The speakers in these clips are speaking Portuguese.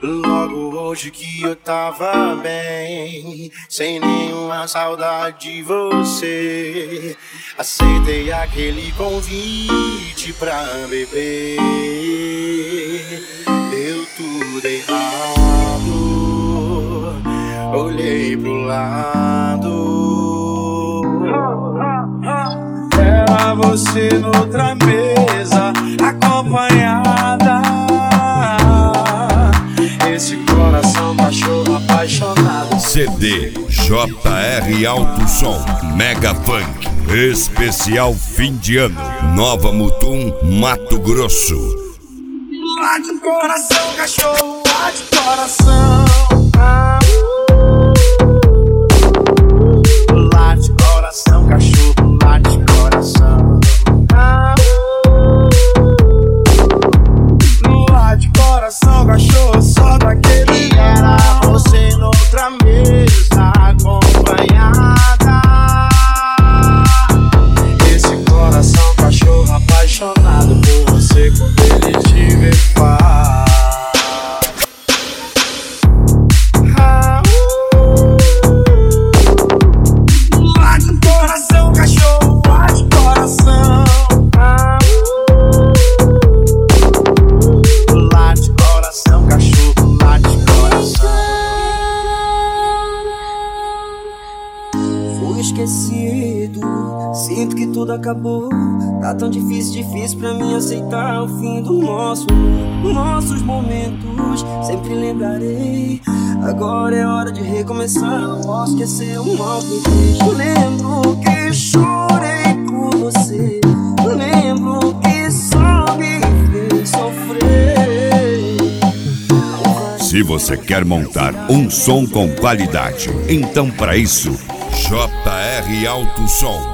Logo hoje que eu tava bem, sem nenhuma saudade de você, aceitei aquele convite pra beber. Deu tudo errado, olhei pro lado, era você noutra mesa, acompanhada. Esse coração cachorro apaixonado. CD JR Alto Som Mega Funk especial fim de ano, Nova Mutum, Mato Grosso. Late coração, cachorro, late coração. Late coração, cachorro, late coração. Late coração, cachorro, só daquele era você noutra mesa, acompanhada. Esse coração, cachorro apaixonado por você, quando ele te vê faz. Late coração, cachorro, late coração. Late coração, cachorro, late coração. Fui esquecido, sinto que tudo acabou. Tá tão difícil pra mim aceitar o fim do nossos momentos. Sempre lembrarei, agora é hora de recomeçar. Não posso esquecer o mal que fiz. Lembro que chorei por você, lembro que só me fez sofrer. Se você quer montar um som com qualidade, então para isso, JR Alto Som.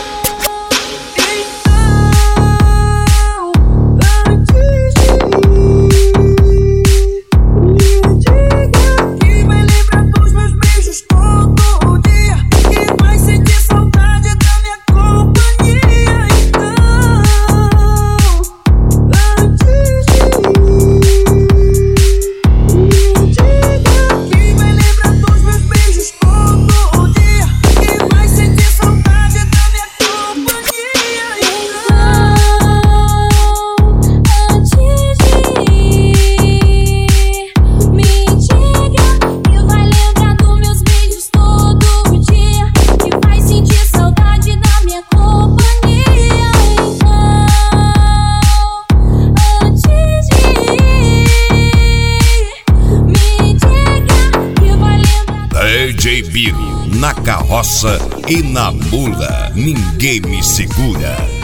DJ Bill, na carroça e na mula, ninguém me segura.